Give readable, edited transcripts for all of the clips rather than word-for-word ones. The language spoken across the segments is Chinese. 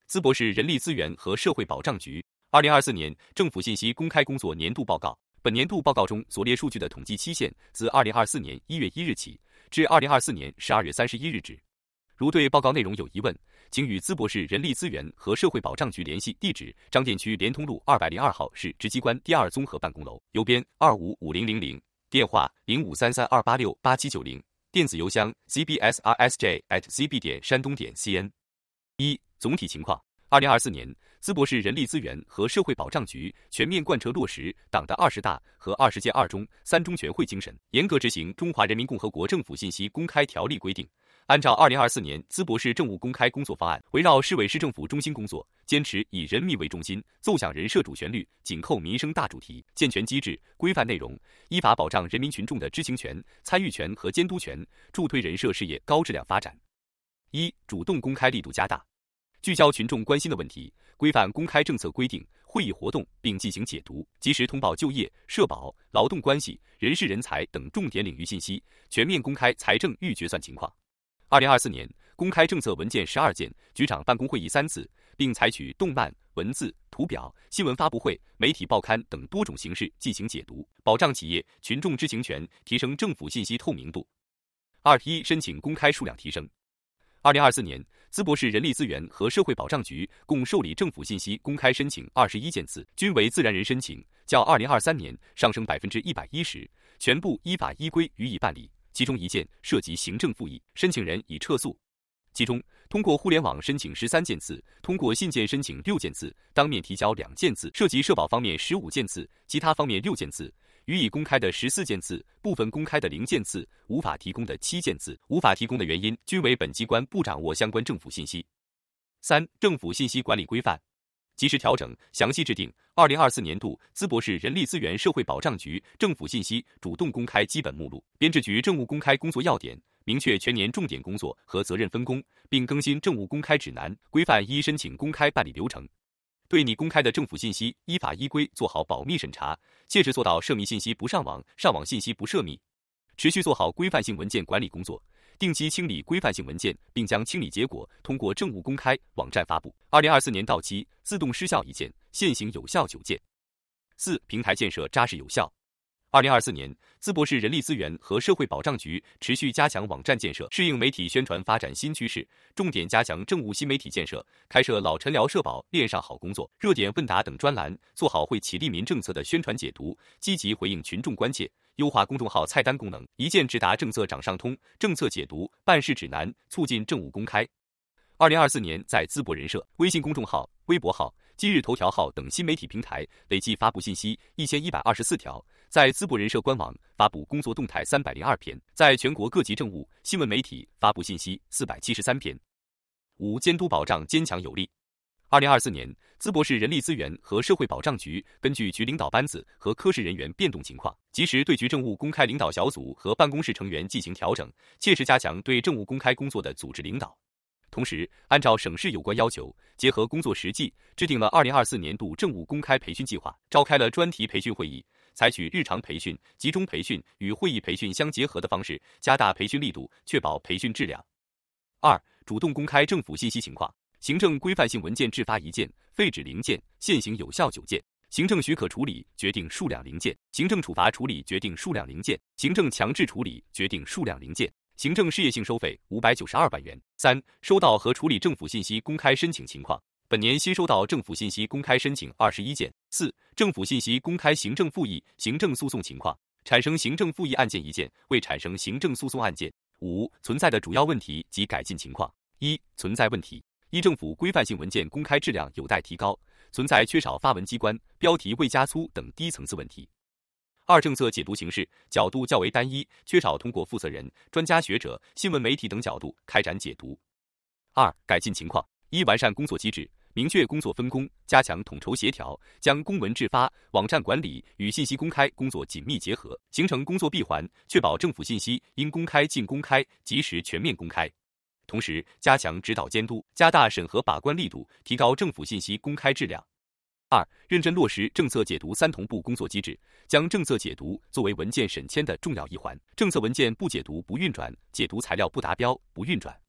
淄博市人力资源和社会保障局2024年政府信息公开工作年度报告。本年度报告中所列数据的统计期限自2024年1月1日起至2024年12月31日止。如对报告内容有疑问，请与淄博市人力资源和社会保障局联系，地址张店区联通路202号市直机关第2综合办公楼，邮编255000，电话0533286890，电子邮箱 cbsrsj@cb.山东.cn。总体情况。2024年，淄博市人力资源和社会保障局全面贯彻落实党的20大和20届2中、3中全会精神，严格执行《中华人民共和国政府信息公开条例》规定，按照2024年淄博市政务公开工作方案，围绕市委市政府中心工作，坚持以人民为中心，奏响人社主旋律，紧扣民生大主题，健全机制、规范内容，依法保障人民群众的知情权、参与权和监督权，助推人社事业高质量发展。主动公开力度加大，聚焦群众关心的问题，规范公开政策规定、会议活动并进行解读，及时通报就业、社保、劳动关系、人事人才等重点领域信息，全面公开财政预决算情况。2024年，公开政策文件12件，局长办公会议3次，并采取动漫、文字、图表、新闻发布会、媒体报刊等多种形式进行解读，保障企业、群众知情权，提升政府信息透明度。申请公开数量提升。2024年，淄博市人力资源和社会保障局共受理政府信息公开申请21件次，均为自然人申请，较2023年上升110%，全部依法依规予以办理。其中1件涉及行政复议，申请人已撤诉。其中，通过互联网申请13件次，通过信件申请6件次，当面提交2件次，涉及社保方面15件次，其他方面6件次。予以公开的14件次，部分公开的0件次，无法提供的7件次，无法提供的原因均为本机关不掌握相关政府信息。政府信息管理规范及时调整，详细制定2024年度淄博市人力资源社会保障局政府信息主动公开基本目录，编制局政务公开工作要点，明确全年重点工作和责任分工，并更新政务公开指南，规范申请公开办理流程。对拟公开的政府信息依法依规做好保密审查，切实做到涉密信息不上网，上网信息不涉密。持续做好规范性文件管理工作，定期清理规范性文件，并将清理结果通过政务公开网站发布。2024年到期自动失效1件，现行有效9件。平台建设扎实有效。2024年，淄博市人力资源和社会保障局持续加强网站建设，适应媒体宣传发展新趋势，重点加强政务新媒体建设，开设老陈聊社保链上好工作、热点问答等专栏，做好惠企利民政策的宣传解读，积极回应群众关切，优化公众号菜单功能，一键直达政策掌上通、政策解读、办事指南，促进政务公开。2024年，在淄博人社、微信公众号、微博号、今日头条号等新媒体平台累计发布信息1124条，在淄博人社官网发布工作动态302篇，在全国各级政务新闻媒体发布信息473篇。监督保障坚强有力。2024年，淄博市人力资源和社会保障局根据局领导班子和科室人员变动情况，及时对局政务公开领导小组和办公室成员进行调整，切实加强对政务公开工作的组织领导。同时，按照省市有关要求，结合工作实际，制定了2024年度政务公开培训计划，召开了专题培训会议，采取日常培训、集中培训与会议培训相结合的方式，加大培训力度，确保培训质量。主动公开政府信息情况。行政规范性文件制发1件，废止0件，现行有效9件；行政许可处理决定数量0件，行政处罚处理决定数量0件，行政强制处理决定数量0件。行政事业性收费592万元。收到和处理政府信息公开申请情况。本年新收到政府信息公开申请21件。政府信息公开行政复议、行政诉讼情况。产生行政复议案件1件，未产生行政诉讼案件。存在的主要问题及改进情况。存在问题。政府规范性文件公开质量有待提高，存在缺少发文机关、标题未加粗等低层次问题。政策解读形式角度较为单一，缺少通过负责人、专家学者、新闻媒体等角度开展解读。改进情况。完善工作机制，明确工作分工，加强统筹协调，将公文制发、网站管理与信息公开工作紧密结合，形成工作闭环，确保政府信息应公开尽公开，及时全面公开。同时，加强指导监督，加大审核把关力度，提高政府信息公开质量。认真落实政策解读3同步工作机制，将政策解读作为文件审签的重要一环，政策文件不解读不运转，解读材料不达标不运转。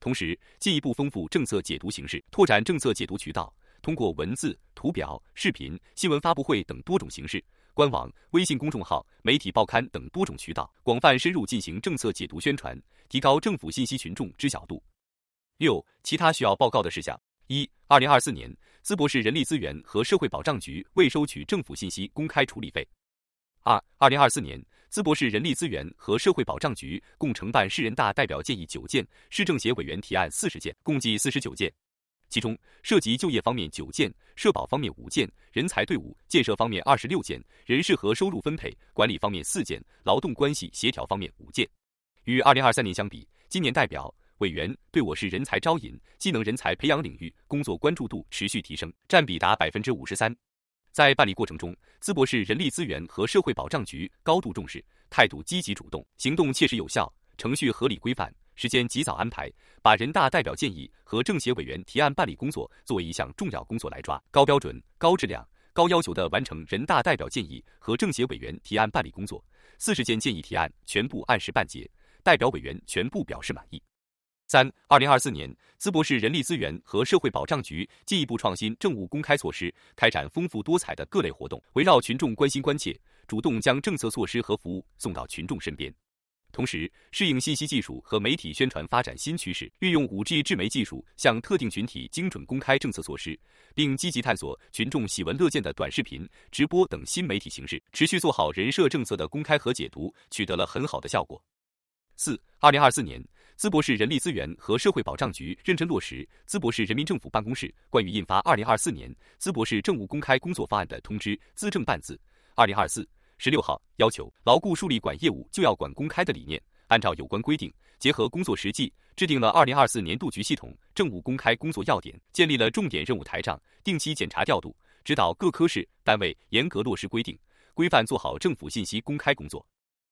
同时，进一步丰富政策解读形式，拓展政策解读渠道，通过文字、图表、视频、新闻发布会等多种形式，官网、微信公众号、媒体报刊等多种渠道，广泛深入进行政策解读宣传，提高政府信息群众知晓度。6、其他需要报告的事项。2024年，淄博市人力资源和社会保障局未收取政府信息公开处理费。2024年，淄博市人力资源和社会保障局共承办市人大代表建议9件，市政协委员提案40件，共计49件。其中，涉及就业方面9件，社保方面5件，人才队伍建设方面26件，人事和收入分配管理方面4件，劳动关系协调方面5件。与2023年相比，今年代表委员对我市人才招引、技能人才培养领域工作关注度持续提升，占比达53%。在办理过程中，淄博市人力资源和社会保障局高度重视，态度积极主动，行动切实有效，程序合理规范，时间及早安排，把人大代表建议和政协委员提案办理工作作为一项重要工作来抓，高标准、高质量、高要求地完成人大代表建议和政协委员提案办理工作，40件建议提案全部按时办结，代表委员全部表示满意。2024年，淄博市人力资源和社会保障局进一步创新政务公开措施，开展丰富多彩的各类活动，围绕群众关心关切，主动将政策措施和服务送到群众身边。同时，适应信息技术和媒体宣传发展新趋势，运用5G 智媒技术向特定群体精准公开政策措施，并积极探索群众喜闻乐见的短视频、直播等新媒体形式，持续做好人社政策的公开和解读，取得了很好的效果。2024年，淄博市人力资源和社会保障局认真落实淄博市人民政府办公室关于印发2024年淄博市政务公开工作方案的通知（资政办字）2024 16号，要求牢固树立管业务就要管公开的理念，按照有关规定，结合工作实际，制定了2024年度局系统政务公开工作要点，建立了重点任务台账，定期检查调度，指导各科室单位严格落实规定，规范做好政府信息公开工作。